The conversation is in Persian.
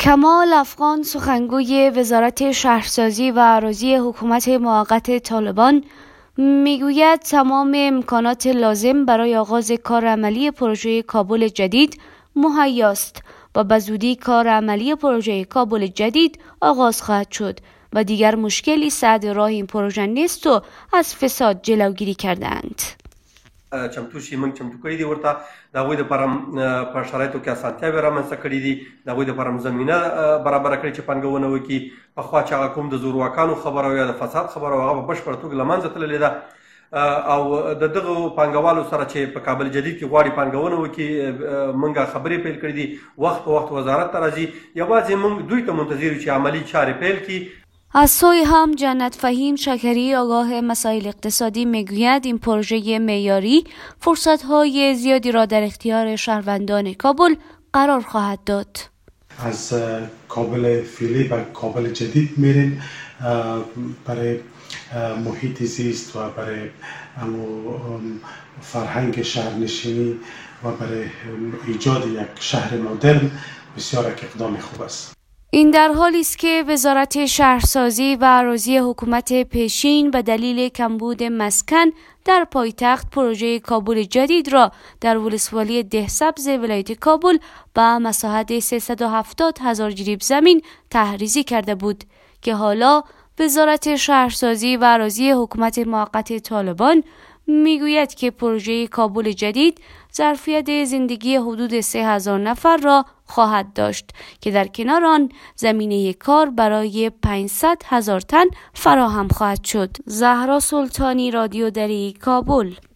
کمال افغان سخنگوی وزارت شهرسازی و اراضی حکومت موقت طالبان میگوید تمام امکانات لازم برای آغاز کار عملی پروژه کابل جدید مهیاست و به زودی کار عملی پروژه کابل جدید آغاز خواهد شد و دیگر مشکلی سد راه این پروژه نیست و از فساد جلوگیری کردند. چمتو شي موږ چمتو کړی دي ورته د هغوی دپاره په شرایطو کې اسانتیاوې رامنځته کړي دي د هغوی دپاره زمینه برابره کړې چې پانګونه وکړي. پخوا چې هغه کوم د زورواکانو خبره او یا د فساد خبره هغه په بشپړه توګه له منځه تللې ده او د دغو پانګوالو سره چې په کابل جدید کې غواړي پانګونه وکړي موږ خبرې پیل کړې دي. وخت په وخت وزارت ته راځي، یوازې موږ دوی ته منتظر یو چې عملی چارې پیل کړي. از سوی هم جنت فهیم شکری آگاه مسائل اقتصادی میگوید این پروژه معیاری فرصت‌های زیادی را در اختیار شهروندان کابل قرار خواهد داد. از کابل فعلی و کابل جدید میریم برای محیط زیست و برای فرهنگ شهرنشینی و برای ایجاد یک شهر مدرن بسیار اقدام خوب است. این در حالی است که وزارت شهرسازی و اراضی حکومت پیشین به دلیل کمبود مسکن در پایتخت پروژه کابل جدید را در ولسوالی دهسبز ولایت کابل به مساحت 370,000 جریب زمین تحریزی کرده بود که حالا وزارت شهرسازی و اراضی حکومت موقت طالبان میگوید که پروژه کابل جدید ظرفیت زندگی حدود 3,000 نفر را خواهد داشت که در کنار آن زمینه کار برای 500,000 تن فراهم خواهد شد. زهرا سلطانی، رادیو دری، کابل.